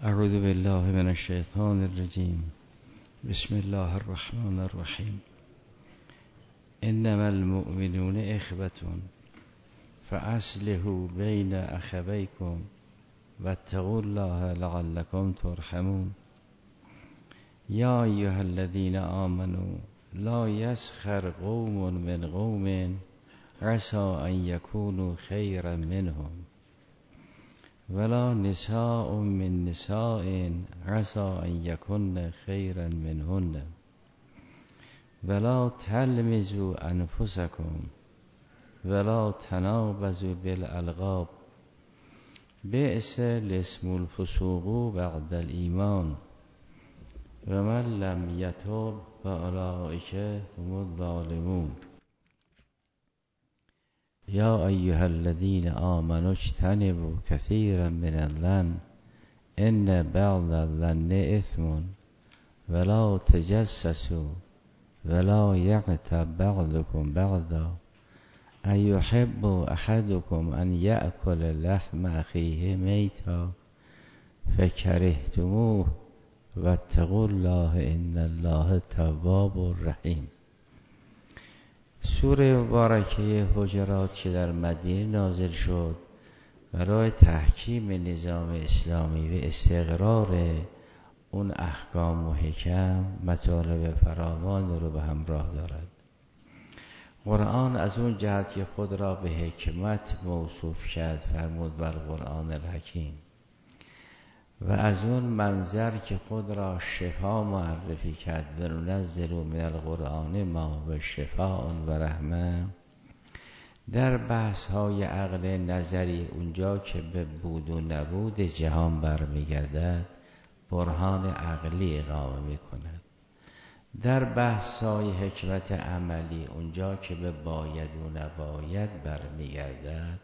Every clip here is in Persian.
اعوذ بالله من الشیطان الرجیم. بسم الله الرحمن الرحیم. انما المؤمنون اخوة فاصلحوا بین اخویکم واتقوا الله لعلکم ترحمون. یا ایها الذین آمنوا لا یسخر قوم من قوم عسى ان یکونوا خیرا منهم ولا نساء من نساء عسى ان یکن خیرا منهن ولا تلمزوا انفسکم ولا تنابزوا بالالقاب بئس الاسم الفسوق بعد الایمان و من لم یتب فاولئک هم الظالمون. یا ایها الذین آمنوا اجتنبوا کثیرا من الظن ان بعض الظن اثم ولا تجسسوا ولا یغتب بعضکم بعضا ایحب احدکم ان یأکل لحم اخیه میتا فکرهتموه واتقوا الله ان الله تواب رحیم. سوره مبارکه حجرات که در مدینه نازل شد برای تحکیم نظام اسلامی و استقرار اون احکام و حکم مطالب فراوان رو به همراه دارد. قرآن از اون جهت که خود را به حکمت موصوف کرد فرمود بر قرآن الحکیم، و از اون منظر که خود را شفا معرفی کرد وننزل من القرآن ما و شفاء و رحمه. در بحث های عقل نظری اونجا که به بود و نبود جهان برمیگردد برهان عقلی اقامه می کند. در بحث های حکمت عملی اونجا که به باید و نباید برمیگردد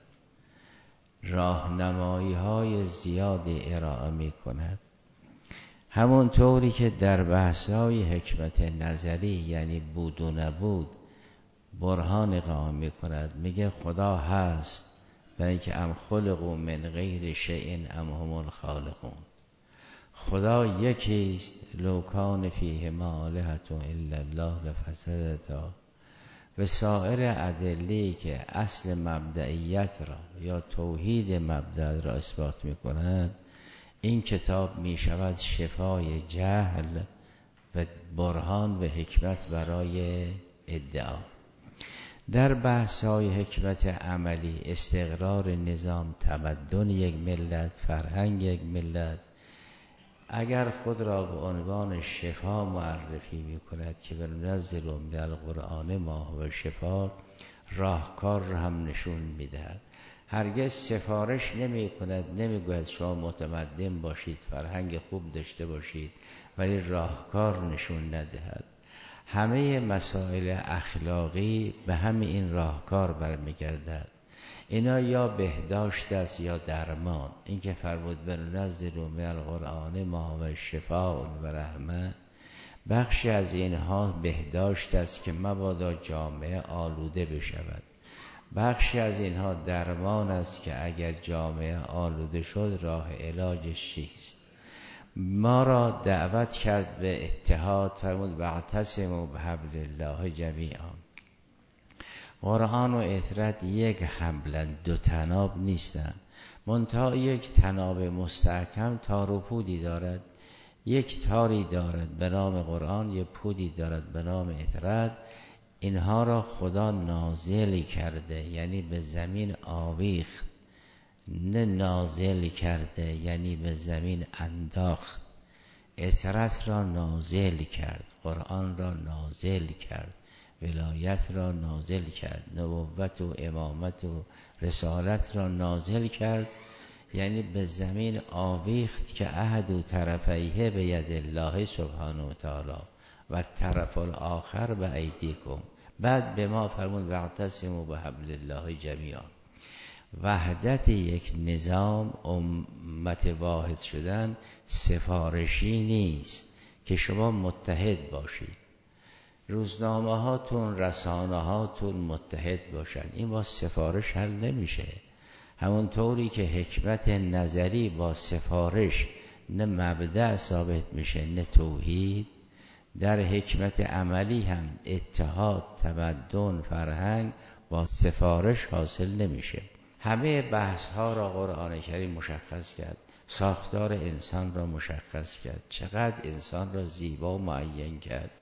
راهنمایی های زیادی ارائه می کند. همون طوری که در بحث های حکمت نظری یعنی بود و نبود برهان اقامه می کند. میگه خدا هست برای که ام خلقوا من غیر شیء ام هم الخالقون. خدا یکیست لو کان فیهما آلهة الا الله لفسدتا. و سایر ادله‌ای که اصل مبدئیت را یا توحید مبدأ را اثبات می کند این کتاب می شود شفای جهل و برهان و حکمت برای ادعا. در بحث های حکمت عملی استقرار نظام، تمدن یک ملت، فرهنگ یک ملت اگر خود را به عنوان شفا معرفی می کند که وننزل من القرآن ما هو شفا، راهکار را هم نشون می دهد. هرگز سفارش نمی کند، نمی گوید شما متمدن باشید، فرهنگ خوب داشته باشید، ولی راهکار نشون ندهد. همه مسائل اخلاقی به همین این راهکار برمیگردد. اینا یا بهداشت است یا درمان. این که فرمود وننزل من القرآن ما هو شفاء و رحمه، بخشی از اینها بهداشت است که مبادا جامعه آلوده بشود. بخشی از اینها درمان است که اگر جامعه آلوده شد راه علاجش چیست. ما را دعوت کرد به اتحاد، فرمود واعتصموا بحبل الله جمیعا. قرآن و اطرت یک حبلن، دو تناب نیستن. منتها یک تناب مستحکم تار و پودی دارد، یک تاری دارد به نام قرآن، یک پودی دارد به نام اطرت. اینها را خدا نازل کرده یعنی به زمین آویخت، نه نازل کرده یعنی به زمین انداخت. اطرت را نازل کرد، قرآن را نازل کرد، ولایت را نازل کرد، نبوت و امامت و رسالت را نازل کرد، یعنی به زمین آویخت که احد و طرفیه به ید الله سبحانه و تعالی و طرف الاخر به ایدیکم. بعد به ما فرمود واعتصموا بحبل الله جمیعا. وحدت یک نظام، امت واحد شدن سفارشی نیست که شما متحد باشید، روزنامه هاتون، رسانه هاتون متحد باشن. این با سفارش حل نمیشه. همون طوری که حکمت نظری با سفارش نه مبدأ ثابت میشه نه توحید. در حکمت عملی هم اتحاد، تمدن، فرهنگ با سفارش حاصل نمیشه. همه بحث ها را قرآن کریم مشخص کرد، ساختار انسان را مشخص کرد، چقدر انسان را زیبا و معین کرد،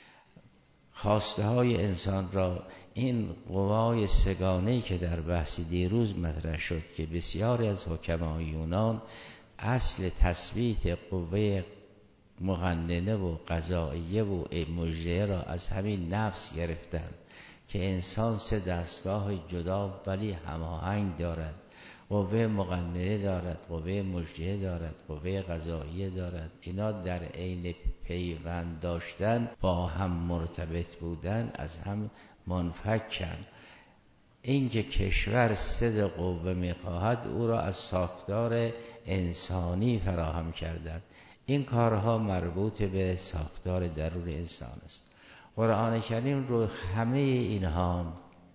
خواسته های انسان را. این قوای سگانه‌ای که در بحث دیروز مطرح شد که بسیاری از حکمای یونان اصل تثبیت قوه مقننه و قضائیه و مجریه را از همین نفس گرفتن که انسان 3 دستگاه جدا ولی هماهنگ دارد. قوه مقننه دارد، قوه مجریه دارد، قوه قضائیه دارد. اینا در عین پیوند داشتن، با هم مرتبط بودن، از هم منفکن. این که کشور 3 قوه میخواهد او را از ساختار انسانی فراهم کردن. این کارها مربوط به ساختار درون انسان است. قرآن کریم رو همه اینها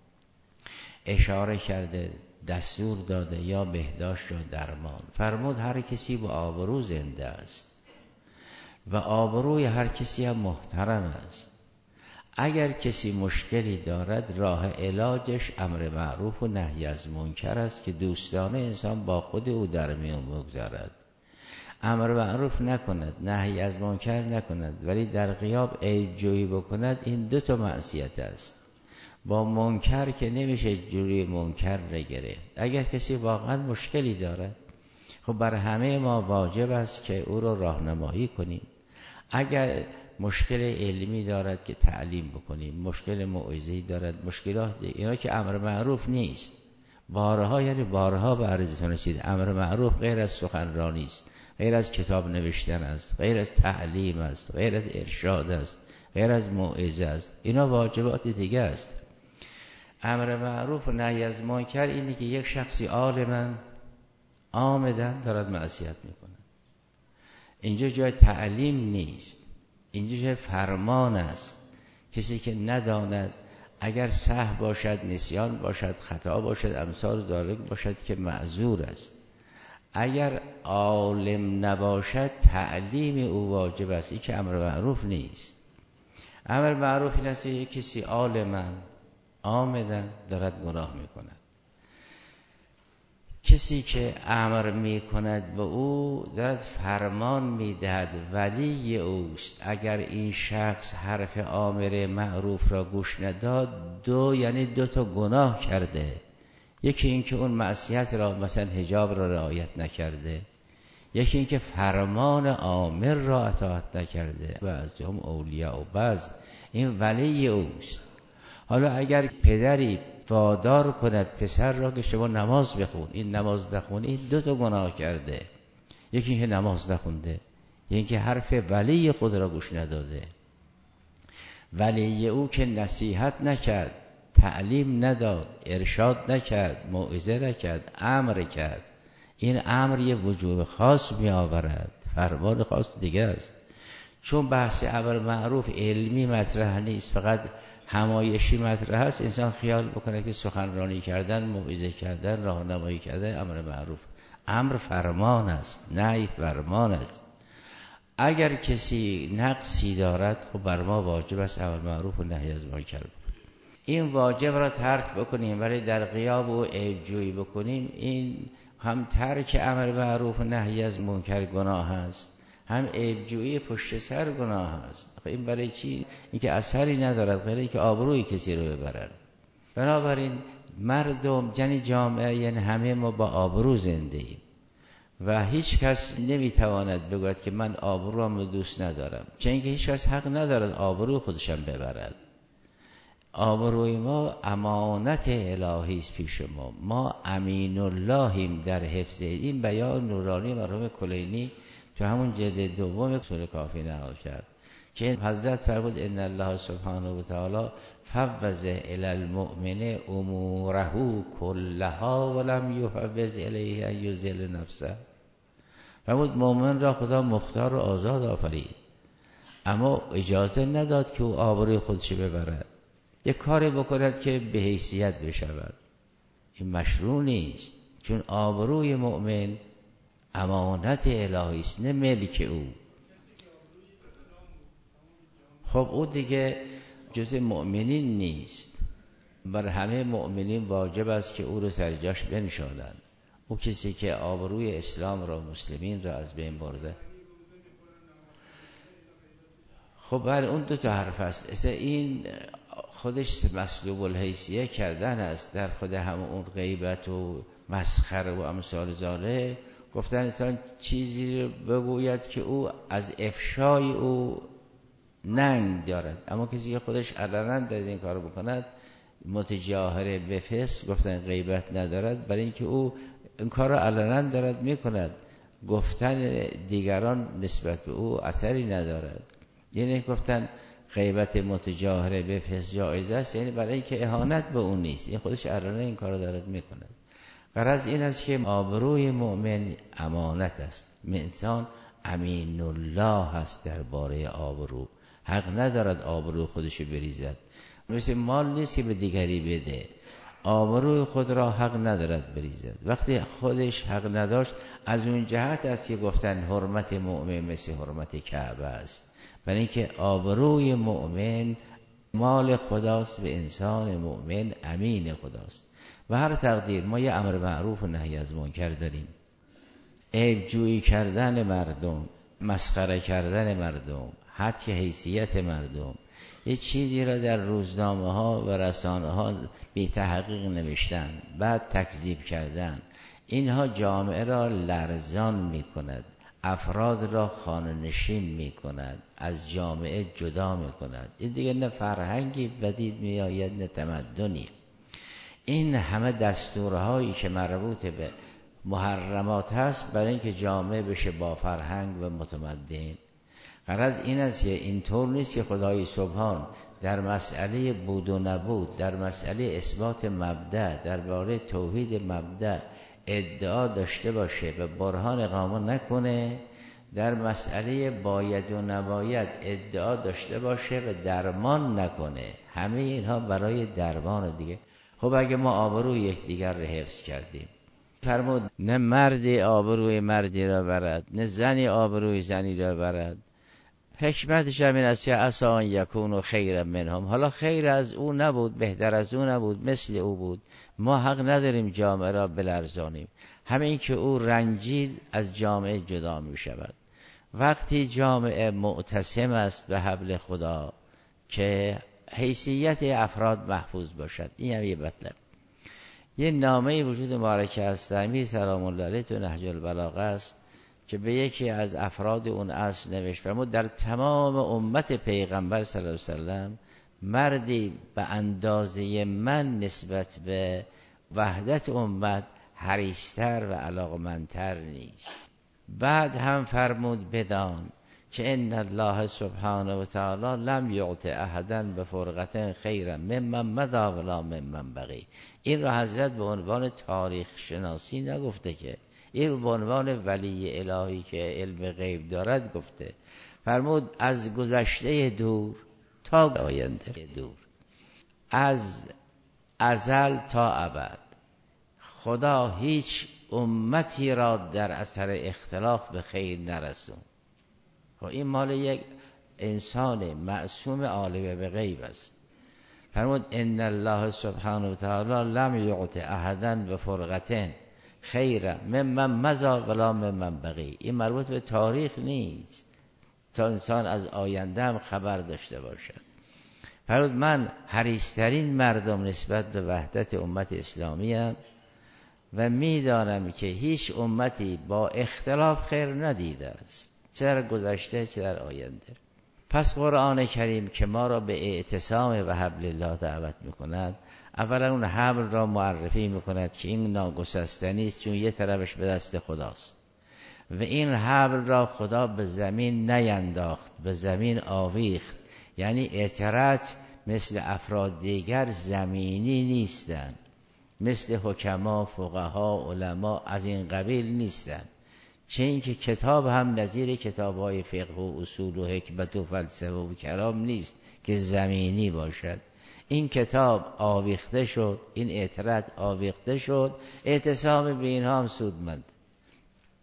اشاره کرده، دستور داده، یا بهداشت یا درمان. فرمود هر کسی با آبرو زنده است و آبروی هر کسی هم محترم است. اگر کسی مشکلی دارد راه علاجش امر معروف و نهی از منکر است که دوستانه انسان با خود او در میان بگذارد. امر معروف نکند، نهی از منکر نکند، ولی در غیاب عیب جویی بکند. این 2 معصیت است. با منکر که نمیشه جوری منکر را گرفت. اگر کسی واقعا مشکلی دارد، خب بر همه ما واجب است که او را راهنمایی کنیم. اگر مشکل علمی دارد که تعلیم بکنیم، مشکل موعظه‌ای دارد، مشکلات اینا که امر معروف نیست. بارها، یعنی بارها به عرضتون رسید، امر معروف غیر از سخنرانی است، غیر از کتاب نوشتن است، غیر از تعلیم است، غیر از ارشاد است، غیر از موعظه است. اینا واجبات دیگه است. امر معروف و نهی از منکر اینه که یک شخصی عالما عامدن دارد معصیت میکنه. اینجا جای تعلیم نیست، اینجا جای فرمان است. کسی که نداند، اگر سهو باشد، نسیان باشد، خطا باشد، امثال ذالک باشد که معذور است. اگر عالم نباشد تعلیم او واجب است. این که امر معروف نیست. امر معروف این است که کسی عالما عامدن دارد گناه میکند. کسی که امر میکند به او دارد فرمان میدهد، ولی اوست. اگر این شخص حرف آمر معروف را گوش نداد، یعنی 2 گناه کرده. یکی این که اون معصیت را، مثلا حجاب را رعایت نکرده، یکی این که فرمان آمر را اطاعت نکرده. و از هم اولیاء و بعض، این ولی اوست. حالا اگر پدری وادار کند پسر را که شما نماز بخون، این نماز نخونی، این 2 گناه کرده. یکی این که نماز نخونده، یکی که حرف ولی خود را گوش نداده. ولی او که نصیحت نکرد، تعلیم نداد، ارشاد نکرد، موعظه نکرد، امر کرد. این امر یه وجوب خاص می آورد، فرمان خاص دیگه است. چون بحث امر معروف علمی مطرح نیست، فقط همایشی مطرح است، انسان خیال بکنه که سخنرانی کردن، موعظه کردن، راهنمایی کردن امر معروف. امر فرمان است، نهی فرمان است. اگر کسی نقصی دارد، خب بر ما واجب است امر معروف و نهی از منکر بکنیم. این واجب را ترک بکنیم ولی در غیاب او عیب جویی بکنیم، این هم ترک امر معروف و نهی از منکر گناه است، هم عیب جویی پشت سر گناه است. این برای چی؟ این که اثری ندارد غیر اینکه آبروی کسی رو ببرن. بنابراین مردم، یعنی جامعه، یعنی همه ما با آبرو زنده ایم و هیچ کس نمیتواند بگوید که من آبروام دوست ندارم، چون اینکه هیچ کس حق ندارد آبرو خودشم ببرد. آبروی ما امانت الهی است پیش ما. ما امین اللهیم در حفظ این. بیان نورانی مرحوم کلینی تو همون جلد 2 اصول کافی نقل کرد که حضرت فرمود ان الله سبحانه و تعالی فوض الی المؤمن اموره كلها ولم يفوض الیه ان یذل نفسه. فرمود مؤمن را خدا مختار و آزاد آفرید، اما اجازه نداد که او آبروی خودش ببرد، یک کاری بکند که به حیثیت بشود. این مشروع نیست، چون آبروی مؤمن امانت الهی است، نه ملک او. خب او دیگه جز مؤمنین نیست. بر همه مؤمنین واجب است که او رو سر جاش بنشانند. او کسی که آبروی اسلام را، مسلمین را از بین برده. خب بر اون دو تا حرف است. اصلا این خودش مسلوب الحیثیه کردن است در خود همون غیبت و مسخره و امثال ذالک. گفتن انسان چیزی رو بگوید که او از افشای او ننگ دارد، اما کسی که خودش علنا در این کار بکند متجاهره به فسق، گفتن غیبت ندارد، برای اینکه او این کار را علنا دارد میکند. گفتن دیگران نسبت به او اثری ندارد. یعنی گفتن غیبت متجاهره به فسق جایز است، یعنی برای اینکه اهانت به اون نیست، این خودش علنا این کار را دارد میکند. غرض این است که آبروی مؤمن امانت است. انسان امین الله هست درباره آبرو، حق ندارد آبرو خودشو بریزد. مثل مال نیست که به دیگری بده، آبروی خود را حق ندارد بریزد. وقتی خودش حق نداشت، از اون جهت است که گفتن حرمت مؤمن مثل حرمت کعبه است، برای اینکه آبروی مؤمن مال خداست و انسان مؤمن امین خداست. و هر تقدیر ما یه امر معروف و نهی از منکر داریم. عیب جویی کردن مردم، مسخره کردن مردم، حتی حیثیت مردم، یه چیزی را در روزنامه ها و رسانه ها بی تحقیق نوشتن، بعد تکذیب کردن، اینها جامعه را لرزان می کند، افراد را خانه نشین می کند، از جامعه جدا می کند. این دیگه نه فرهنگی بدید می آید نه تمدنی. این همه دستورهایی که مربوط به محرمات هست برای اینکه جامعه بشه با فرهنگ و متمدن. غرض این است که اینطور نیست که خدای سبحان در مسئله بود و نبود، در مسئله اثبات مبدأ، درباره توحید مبدأ ادعا داشته باشه و برهان اقامه نکنه، در مسئله باید و نباید ادعا داشته باشه و درمان نکنه. همه اینها برای درمان دیگه. خب اگه ما آبروی یکدیگر رو حفظ کردیم، فرمود نه مردی آبروی مردی را برد، نه زنی آبروی زنی را برد. حکمتش همین است که عسی ان یکونوا خیرا منهم. حالا خیر از او نبود، بهتر از او نبود، مثل او بود. ما حق نداریم جامعه را بلرزانیم. همین که او رنجید از جامعه جدا می شود. وقتی جامعه معتصم است به حبل خدا که حیثیت افراد محفوظ باشد، این هم یه مطلب. یه نامه وجود مبارکه است امیر سلام الله علیه تو نهج البلاغه است که به یکی از افراد اون عصر نوشت، فرمود در تمام امت پیغمبر صلی الله علیه وسلم مردی به اندازه من نسبت به وحدت امت حریص‌تر و علاقمندتر نیست. بعد هم فرمود بدان که ان الله سبحانه و تعالی لم یعط احدا بفرقة خیرا ممن مضی ولا ممن بقی. این را حضرت به عنوان تاریخ شناسی نگفته، که این رو به عنوان ولی الهی که علم غیب دارد گفته. فرمود از گذشته دور تا آینده دور، از ازل تا ابد، خدا هیچ امتی را در اثر اختلاف به خیر نرسون. خب این مال یک انسان معصوم عالم به غیب است. فرمود ان الله سبحانه و تعالی لم یعط احدا بفرقة خیرا ممن مضی ولا ممن بقی. این مربوط به تاریخ نیست، تا انسان از آینده هم خبر داشته باشد. فرمود من حریص‌ترین مردم نسبت به وحدت امت اسلامی ام و میدانم که هیچ امتی با اختلاف خیر ندیده است، چه در گذشته چه در آینده. پس قرآن کریم که ما را به اعتصام و حبل الله دعوت میکند، اولا اون حبل را معرفی میکند که این ناگسستنی است، چون یه طرفش به دست خداست و این حبل را خدا به زمین نینداخت، به زمین آویخت. یعنی اعتراض مثل افراد دیگر زمینی نیستن، مثل حکما، فقها، علما از این قبیل نیستن. چه اینکه کتاب هم نظیر کتاب‌های فقه و اصول و حکمت و فلسفه و کلام نیست که زمینی باشد. این کتاب آویخته شد، این اعتراض آویخته شد، اعتصام به اینها هم سودمند.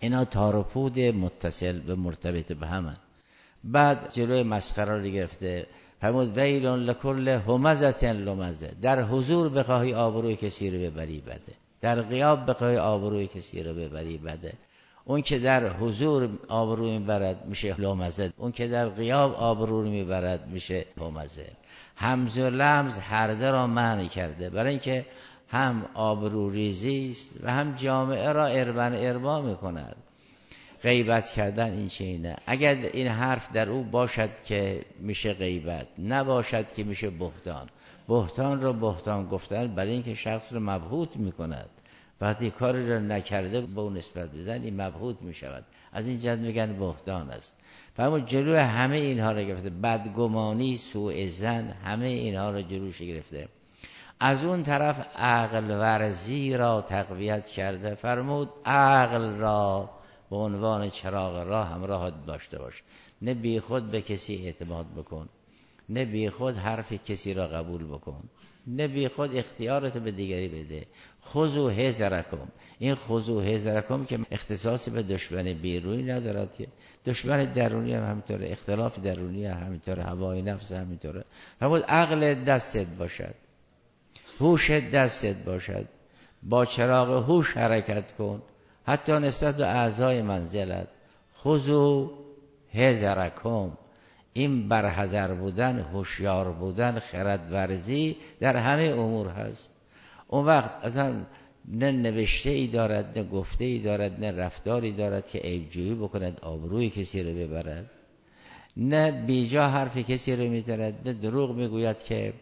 اینا تار و پود متصل به مرتبط به همن. بعد جلوی مسخره رو گرفته، فرمود ویل لکل همزة لمزه، در حضور بخواهی آبروی کسی رو ببری بده، در غیاب بخواهی آبروی کسی رو ببری بده. اون که در حضور آبرو میبرد میشه لمزه، اون که در غیاب آبرو میبرد میشه همزه. همز و لمز هر دو را معنی کرده، برای اینکه هم آبرو ریزی است و هم جامعه را اربا میکند. غیبت کردن این چینه، اگر این حرف در او باشد که میشه غیبت، نباشد که میشه بهتان. بهتان را بهتان گفتن برای اینکه شخص رو مبهوت میکند، وقتی کاری را نکرده به اون نسبت بزن این مبهوت میشود، از این جهت میگن بهتان است. فرمود جلوی همه اینها را گرفته، بدگمانی، سوء ظن، همه اینها را جلوش گرفته. از اون طرف عقل ورزی را تقویت کرده، فرمود عقل را به عنوان چراغ راه همراه داشته باش، نه بی خود به کسی اعتماد بکن، نه بی خود حرف کسی را قبول بکن، نه بی خود اختیارت به دیگری بده. خذوا حذرکم، این خذوا حذرکم که اختصاص به دشمن بیرونی ندارد، که دشمن درونی هم همینطوره، اختلاف درونی هم همینطوره، هوای نفس همینطوره. فرمود عقل دستت باشد، هوش دستت باشد، با چراغ هوش حرکت کن، حتی نسبت به اعضای منزلت. خذوا حذرکم، این برحذر بودن، هوشیار بودن، خرد ورزی در همه امور هست. اون وقت اصلا نه نوشته ای دارد، نه گفته ای دارد، نه رفتاری دارد که عیبجویی بکند، آبروی کسی رو ببرد، نه بیجا حرف کسی رو میزند، نه دروغ میگوید که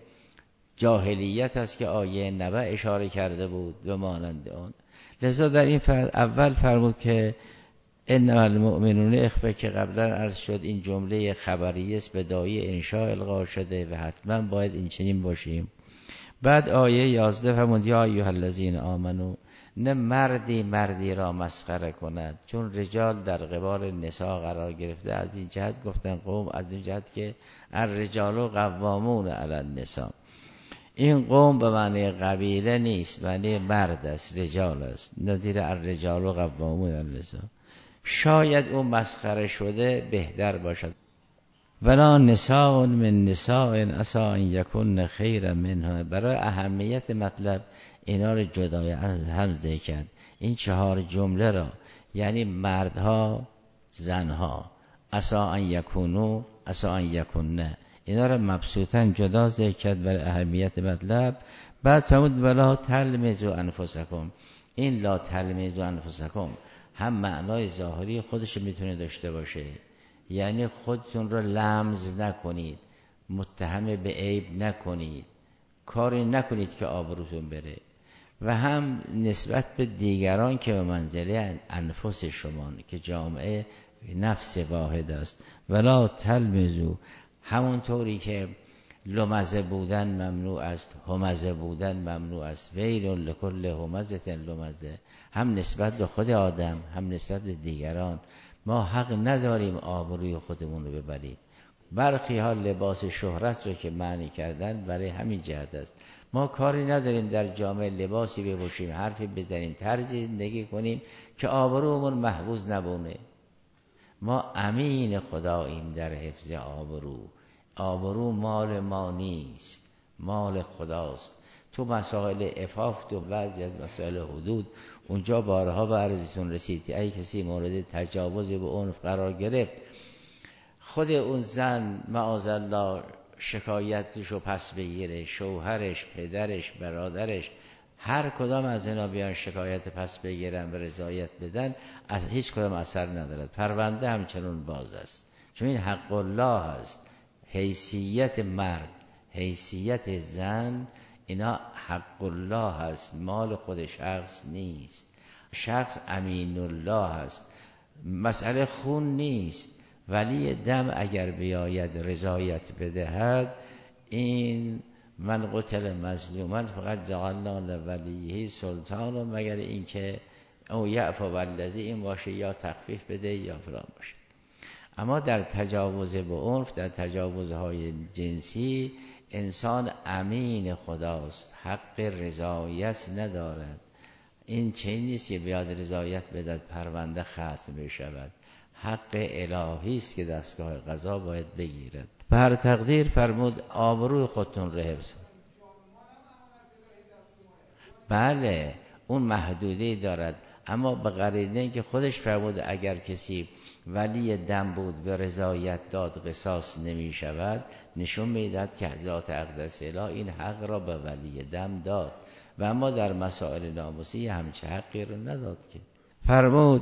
جاهلیت است که آیه نبأ اشاره کرده بود و مانند آن. لذا در این اول فرمود که انما المؤمنون اخوه، که قبلا عرض شد این جمله خبریه است به داعی انشاء القا شده و حتما باید این چنین باشیم. بعد آیه 11 فرمود یا ایها الذین آمنو، نه مردی را مسخره کند، چون رجال در قبال نساء قرار گرفته، از این جهت گفتن قوم، از این جهت که الرجال قوامون علی النساء. این قوم به معنی قبیله نیست، معنی مرد است، رجال است، نظیر الرجال قوامون علی النساء. شاید اون مسخره شده بهتر باشد. ولا نساء من نساء عسى ان یکن خیرا منها، برای اهمیت مطلب اینا رو جدای از هم ذکر کرد. این 4 جمله را، یعنی مردها، زنها، عسى ان یکونوا، عسى ان یکنن، اینا رو مبسوطاً جدا ذکر کرد برای اهمیت مطلب. بعد فرمود ولا تلمزوا انفسکم، این لا تلمزوا انفسکم هم معنای ظاهری خودش میتونه داشته باشه، یعنی خودتون رو لمز نکنید، متهم به عیب نکنید، کاری نکنید که آبروتون بره، و هم نسبت به دیگران که به منزله انفس شما، که جامعه نفس واحد است. ولا تلمزوا، همونطوری که لمزه بودن ممنوع است، همزه بودن ممنوع است، ویل لکل همزة لمزه، هم نسبت به خود آدم هم نسبت به دیگران. ما حق نداریم آبروی خودمون رو ببریم. برخی ها لباس شهرت رو که معنی کردن برای همین جهت است. ما کاری نداریم در جامعه لباسی بپوشیم، حرفی بزنیم، طرزی زندگی کنیم که آبرومون محفوظ نبونه. ما امین خداییم در حفظ آبرو. آبرو مال ما نیست، مال خداست. تو مسائل عفاف، تو بعضی از مسائل حدود، اونجا بارها به عرضتون رسید که اگه کسی مورد تجاوز به عنف قرار گرفت، خود اون زن معاذالله شکایتشو پس بگیره، شوهرش، پدرش، برادرش، هر کدام از اینا بیان شکایت پس بگیرن و رضایت بدن، از هیچ کدام اثر ندارد. پرونده همچنون باز است، چون این حق الله است. حیثیت مرد، حیثیت زن، اینا حق الله است، مال خود شخص نیست. شخص امین الله است. مسئله خون نیست، ولی دم اگر بیاید رضایت بدهد، این من قتل مظلوما فقط جعلنا لولیه سلطان، مگر اینکه او یعفو والذی، این باشه یا تخفیف بده یا فلان باشه. اما در تجاوز به عنف، در تجاوزهای جنسی، انسان امین خداست، حق رضایت ندارد. این چنین نیست که بیاد رضایت بدهد پرونده ختم بشود. حق الهی است که دستگاه قضا باید بگیرد. به هر تقدیر فرمود آبروی خودتون رو حفظ. بله اون محدوده دارد، اما به قرینه که خودش فرمود اگر کسی ولی دم بود و رضایت داد قصاص نمی شود، نشون میدهد که ذات اقدس اله این حق را به ولی دم داد و اما در مسائل ناموسی همچه حقی رو نداد. که فرمود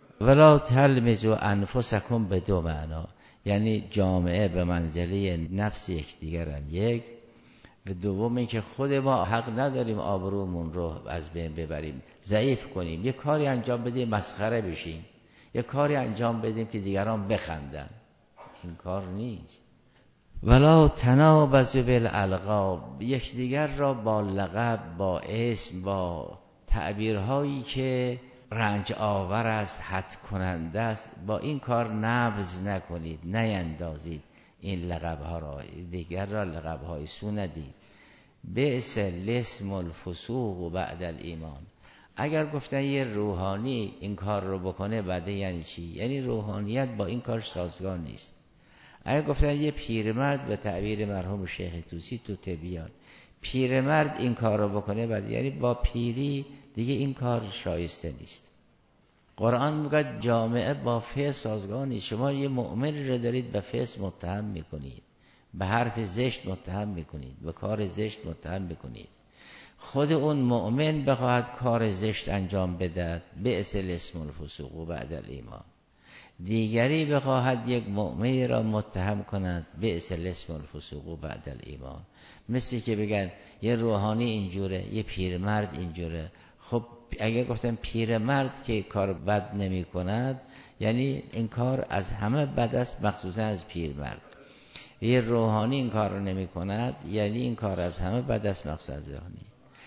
ولا تلمزوا انفسکم به دو معنا، یعنی جامعه به منزله نفس یکدیگرن، یک، و دومی که خود ما حق نداریم آبرومون رو از بین ببریم، ضعیف کنیم، یه کاری انجام بدیم مسخره بشیم، یه کاری انجام بدیم که دیگران بخندن. این کار نیست. ولا تنابزوا بالالقاب، یکدیگر را با لقب، با اسم، با تعبیرهایی که رنج آور است، حد کننده است، با این کار نبض نکنید، نیندازید این لقبها را، دیگر را لقبهای سو ندید. بئس الاسم الفسوق بعد الایمان. اگر گفتن یه روحانی این کار رو بکنه بعد یعنی چی؟ یعنی روحانیت با این کار سازگار نیست. اگر گفتن یه پیرمرد، به تعبیر مرحوم شیخ طوسی تو تبیان، پیرمرد این کار رو بکنه بعد یعنی با پیری دیگه این کار شایسته نیست. قرآن میگه جامعه با فعل سازگار نیست. شما یه مؤمن رو دارید به فعل متهم میکنید، به حرف زشت متهم میکنید، به کار زشت متهم میکنید. خود اون مؤمن بخواهد کار زشت انجام بدهد، بئس الاسم الفسوق بعد الایمان. دیگری بخواهد یک مؤمن را متهم کند، بئس الاسم الفسوق بعد الایمان. مثل که بگن یه روحانی اینجوره، یه پیرمرد اینجوره. خب اگر گفتم پیرمرد که کار بد نمی کند، یعنی این کار از همه بد است، مخصوصا از پیرمرد. یه روحانی این کار رو نمی کند، یعنی این کار از همه بد است، مخصوصا از روحانی.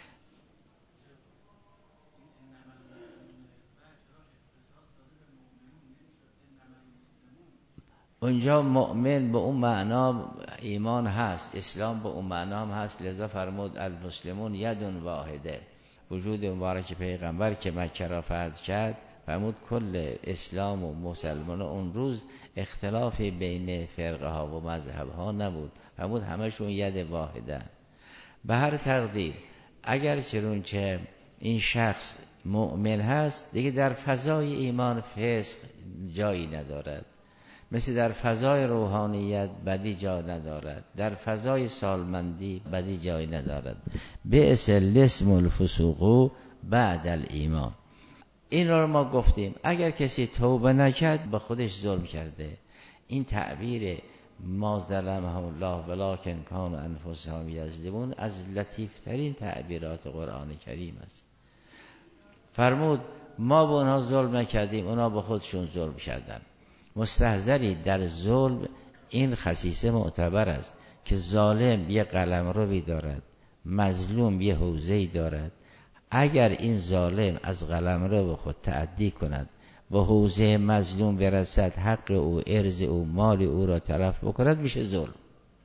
اونجا مؤمن به اون معنا ایمان هست، اسلام به اون معنا هم هست. لذا فرمود المسلمون ید واحده. وجود مبارک پیغمبر که مکه را فتح کرد، فرمود کل اسلام و مسلمان اون روز اختلافی بین فرقه ها و مذهب ها نبود. فرمود همشون ید واحده. به هر تقدیر اگر چرونچه این شخص مؤمن هست، دیگه در فضای ایمان فسق جایی ندارد، مثل در فضای روحانیت بدی جا ندارد، در فضای سالمندی بدی جای ندارد. بئس الاسم الفسوق بعد الایمان. این رو ما گفتیم اگر کسی توبه نکرد به خودش ظلم کرده. این تعبیر ما ظلمهم الله ولکن کانوا انفسهم یظلمون از لطیفترین تعبیرات قرآن کریم است. فرمود ما به اونها ظلم نکردیم، اونها به خودشون ظلم کردن. مستحضری در ظلم این خصیصه معتبر است که ظالم یه قلمروی دارد، مظلوم یه حوزه‌ای دارد. اگر این ظالم از قلمرو خود تعدی کند و حوزه مظلوم برسد، حق او، ارز او، مال او را تلف بکند، میشه ظلم.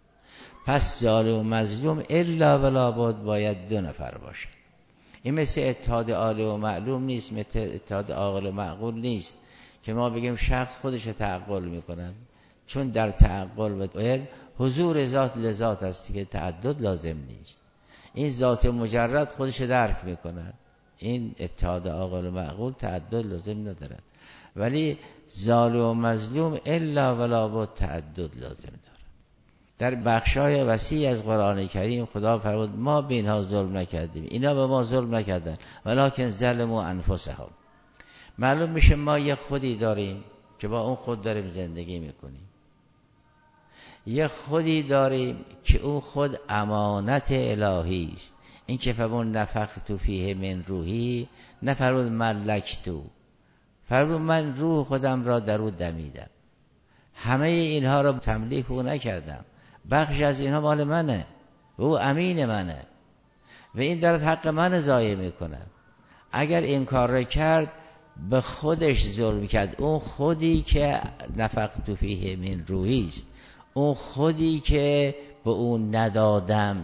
پس ظالم و مظلوم الا ولا بد باید دو نفر باشد. این مثل اتحاد عالی و معلوم نیست، مثل اتحاد عاقل و معقول نیست که ما بگیم شخص خودش تعقل میکنن، چون در تعقل و علم حضور ذات لذات است که تعدد لازم نیست. این ذات مجرد خودش درک میکنه، این اتحاد عاقل و معقول تعدد لازم ندارد. ولی ظالم و مظلوم الا ولا بد تعدد لازم دارد. در بخشای وسیع از قرآن کریم خدا فرمود ما به اینها ظلم نکردیم، اینا به ما ظلم نکردن، ولکن ظلموا انفسهم. معلوم میشه ما یه خودی داریم که با اون خود داریم زندگی میکنیم، یه خودی داریم که اون خود امانت الهی است. این که فرمود نفخت فیه من روحی، نفرمود ملکتو، فرمود من روح خودم را در او دمیدم. همه اینها را تملیک او نکردم، بخش از اینها مال منه و او امین منه و این دارد حق من ضایع میکنه. اگر این کار را کرد به خودش ظلم کرد. اون خودی که نفخت فیه من روحی است، اون خودی که به اون ندادم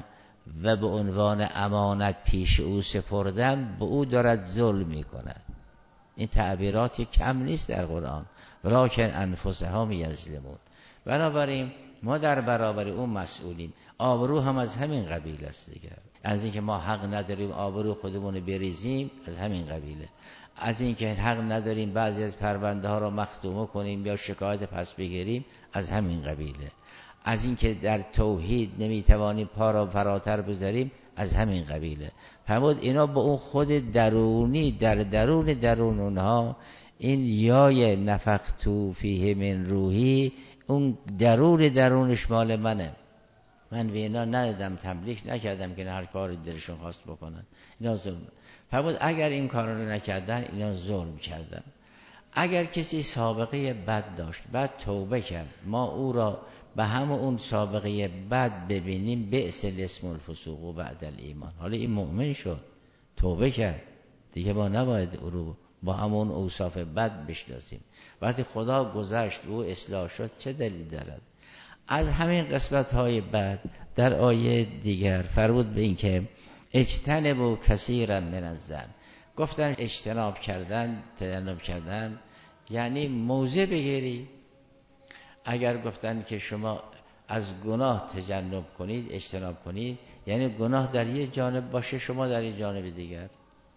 و به عنوان امانت پیش او سپردم، به او دارد ظلم می کند. این تعبیرات که کم نیست در قرآن. ولکن انفسهم یظلمون. بنابراین ما در برابر اون مسئولیم. آبرو هم از همین قبیل است دیگه. از اینکه ما حق نداریم آبرو خودمون بریزیم، از همین قبیله. از اینکه حق نداریم بعضی از پرونده ها رو مختومه کنیم یا شکایت پس بگیریم، از همین قبیله. از اینکه در توحید نمیتوانیم پا را فراتر بذاریم، از همین قبیله. فرمود اینا با اون خود درونی، در درون اونها این یای نفختو فیه من روحی، اون درونش مال منه. من به اینا ندادم، تملیک نکردم که هر کاری دلشون خواست بکنن. اینا ظلم. فرمود اگر این کار رو نکردن، اینا ظلم کردن. اگر کسی سابقه بد داشت، بعد توبه کرد، ما او را به همون اون سابقه بد ببینیم، بئس الاسم الفسوق بعد الایمان. حالا این مؤمن شد، توبه کرد، دیگه ما نباید او رو با همون اوصاف بد بشناسیم. وقتی خدا گذشت او اصلاح شد، چه دلیل دارد؟ از همین قسمت های بعد در آیه دیگر فرمود به این که اجتنبوا کثیرا من الظن. گفتن اجتناب کردن، تجنب کردن یعنی موضع بگیری. اگر گفتن که شما از گناه تجنب کنید، اجتناب کنید، یعنی گناه در یه جانب باشه، شما در یه جانب دیگر.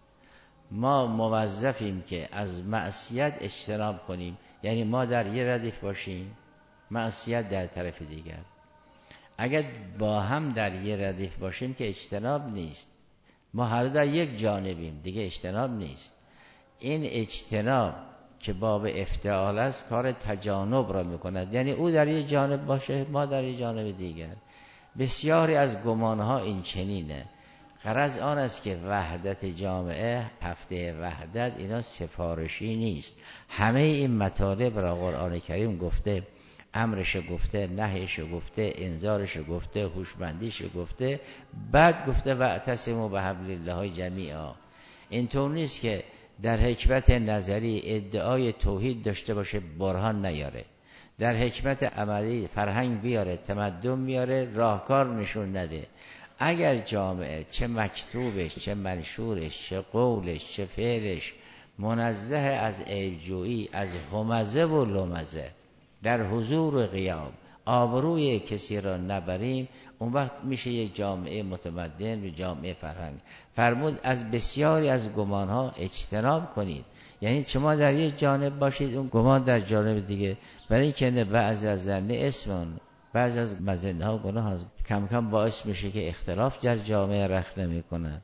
ما موظفیم که از معصیت اجتناب کنیم، یعنی ما در یه ردیف باشیم، معصیت در طرف دیگر. اگر با هم در یه ردیف باشیم که اجتناب نیست، ما هر دو در یک جانبیم، دیگه اجتناب نیست. این اجتناب که باب افتعال است کار تجانب را میکند، یعنی او در یک جانب باشه، ما در یک جانب دیگر. بسیاری از گمانها این چنینه. غرض آن است که وحدت جامعه، هفته وحدت، اینا سفارشی نیست. همه این مطالب را قرآن کریم گفته، امرش گفته، نهیش گفته، انذارش گفته، هوشمندیش گفته، بعد گفته واعتصموا بحبل الله جمیعا. اینطور نیست که در حکمت نظری ادعای توحید داشته باشه، برهان نیاره، در حکمت عملی فرهنگ بیاره، تمدن بیاره، راهکار نشون نده. اگر جامعه چه مکتوبش، چه منشورش، چه قولش، چه فعلش منزه از عیبجویی، از همزه و لمزه، در حضور و غیاب آبروی کسی را نبریم، اون وقت میشه یک جامعه متمدن و جامعه فرهنگ. فرمود از بسیاری از گمانها اجتناب کنید، یعنی شما در یک جانب باشید، اون گمان در جانب دیگه. برای اینکه بعض از ظن اسمون، بعض از مظنه ها گناه هست، کم کم باعث میشه که اختلاف در جامعه رخ نمی کند.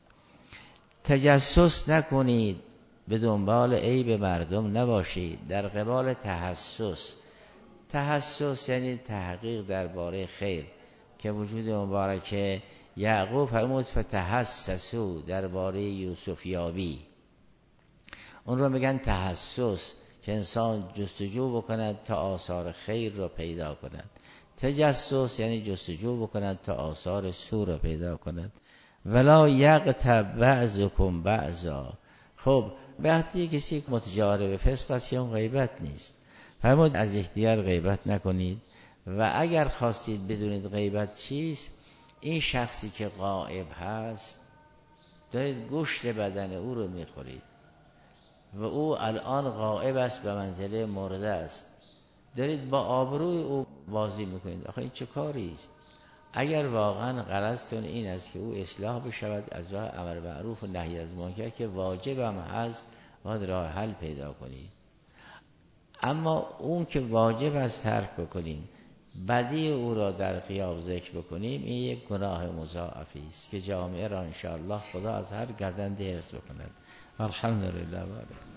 تجسس نکنید، به دنبال عیب مردم نباشید. در قبال تحسس، تحسس یعنی تحقیق درباره خیر، که وجود مبارک یعقوب فرمود فتحسسوا، درباره یوسف یابی. اون رو میگن تحسس، که انسان جستجو بکند تا آثار خیر رو پیدا کند. تجسس یعنی جستجو بکند تا آثار سو رو پیدا کند. ولا یغتب بعضکم بعضا. خب وقتی کسی متجاور به فسق است که اون غیبت نیست. فرمود از یکدیگر غیبت نکنید. و اگر خواستید بدونید غیبت چیست، این شخصی که غائب هست دارید گوشت بدن او رو میخورید و او الان غائب است، به منزله مرده است، دارید با آبروی او بازی میکنید. آخه این چه کاری است؟ اگر واقعا غرضتون این است که او اصلاح بشود، از راه امر معروف و نهی از منکر که واجب هم هست، باید راه حل پیدا کنید. اما اون که واجب است ترک بکنیم، بدی او را در غیاب ذکر بکنیم، این یک گناه مضاعفی است که جامعه را انشاءالله خدا از هر گزنده حفظ بکند. الحمدلله.